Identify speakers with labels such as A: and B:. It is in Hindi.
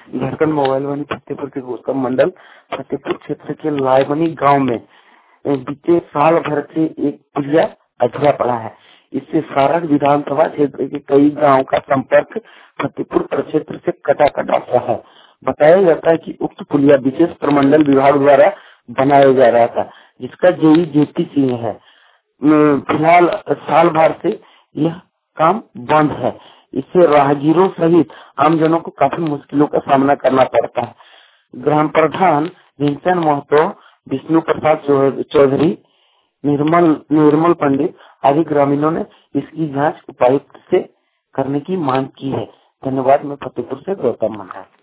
A: झारखंड मोबाइल वाणी फतेहपुर के गौतम मंडल फतेहपुर क्षेत्र के लायबनी गांव में बीते साल भर से एक पुलिया अधूरा पड़ा है। इससे सारण विधानसभा क्षेत्र के कई गांव का संपर्क फतेहपुर प्रक्षेत्र से कटा सा है। बताया जाता है कि उक्त पुलिया विशेष प्रमंडल विभाग द्वारा बनाया जा रहा था, जिसका जेई जेपी सिंह है। फिलहाल साल भर से यह काम बंद है। इससे राहगीरों सहित आम जनों को काफी मुश्किलों का सामना करना पड़ता है। ग्राम प्रधान भीमसेन महतो, विष्णु प्रसाद चौधरी, निर्मल पंडित आदि ग्रामीणों ने इसकी जांच उपायुक्त से करने की मांग की है। धन्यवाद। मैं फतेहपुर से गौतम मंडल।